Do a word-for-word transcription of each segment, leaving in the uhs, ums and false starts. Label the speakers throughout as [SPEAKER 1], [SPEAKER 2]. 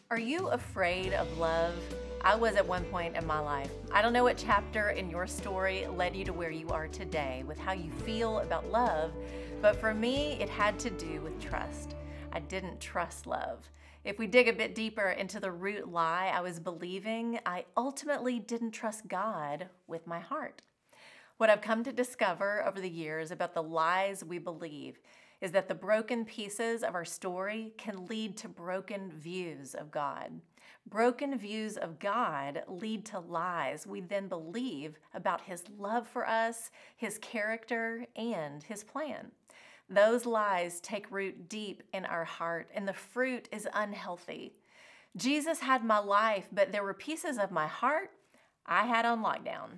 [SPEAKER 1] Are you afraid of love? I was at one point in my life. I don't know what chapter in your story led you to where you are today with how you feel about love, but for me, it had to do with trust. I didn't trust love. If we dig a bit deeper into the root lie I was believing, I ultimately didn't trust God with my heart. What I've come to discover over the years about the lies we believe is that the broken pieces of our story can lead to broken views of God. Broken views of God lead to lies we then believe about His love for us, His character, and His plan. Those lies take root deep in our heart, and the fruit is unhealthy. Jesus had my life, but there were pieces of my heart I had on lockdown.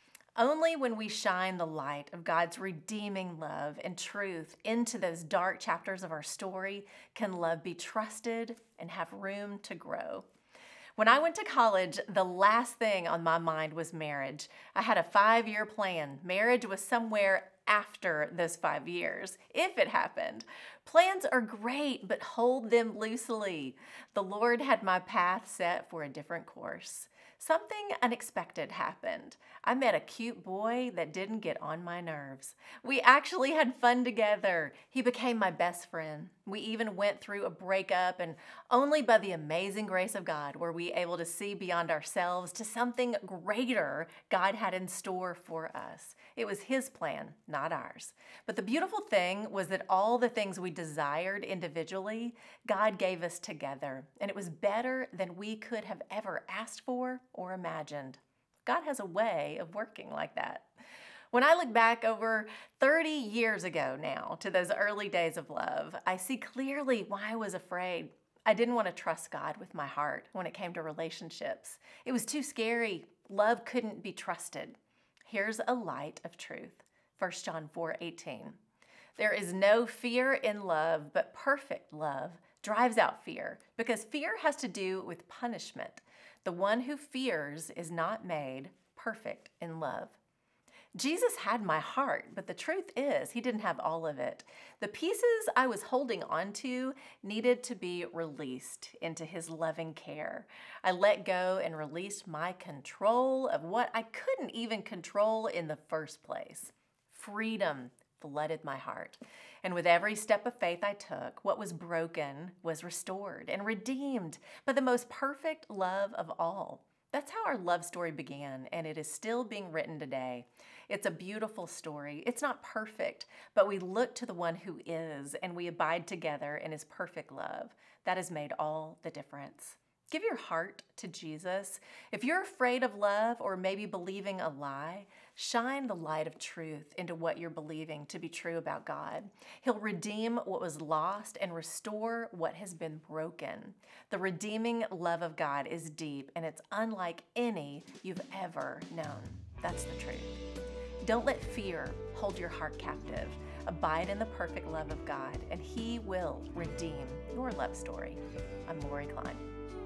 [SPEAKER 1] Only when we shine the light of God's redeeming love and truth into those dark chapters of our story can love be trusted and have room to grow. When I went to college, the last thing on my mind was marriage. I had a five-year plan. Marriage was somewhere after those five years, if it happened. Plans are great, but hold them loosely. The Lord had my path set for a different course. Something unexpected happened. I met a cute boy that didn't get on my nerves. We actually had fun together. He became my best friend. We even went through a breakup, and only by the amazing grace of God were we able to see beyond ourselves to something greater God had in store for us. It was His plan, not ours. But the beautiful thing was that all the things we desired individually, God gave us together, and it was better than we could have ever asked for or imagined. God has a way of working like that. When I look back over thirty years ago now to those early days of love, I see clearly why I was afraid. I didn't want to trust God with my heart when it came to relationships. It was too scary. Love couldn't be trusted. Here's a light of truth. First John four eighteen. There is no fear in love, but perfect love drives out fear, because fear has to do with punishment. The one who fears is not made perfect in love. Jesus had my heart, but the truth is He didn't have all of it. The pieces I was holding onto needed to be released into His loving care. I let go and released my control of what I couldn't even control in the first place. Freedom flooded my heart. And with every step of faith I took, what was broken was restored and redeemed by the most perfect love of all. That's how our love story began, and it is still being written today. It's a beautiful story. It's not perfect, but we look to the one who is, and we abide together in His perfect love. That has made all the difference. Give your heart to Jesus. If you're afraid of love or maybe believing a lie, shine the light of truth into what you're believing to be true about God. He'll redeem what was lost and restore what has been broken. The redeeming love of God is deep, and it's unlike any you've ever known. That's the truth. Don't let fear hold your heart captive. Abide in the perfect love of God, and He will redeem your love story. I'm Lori Klein.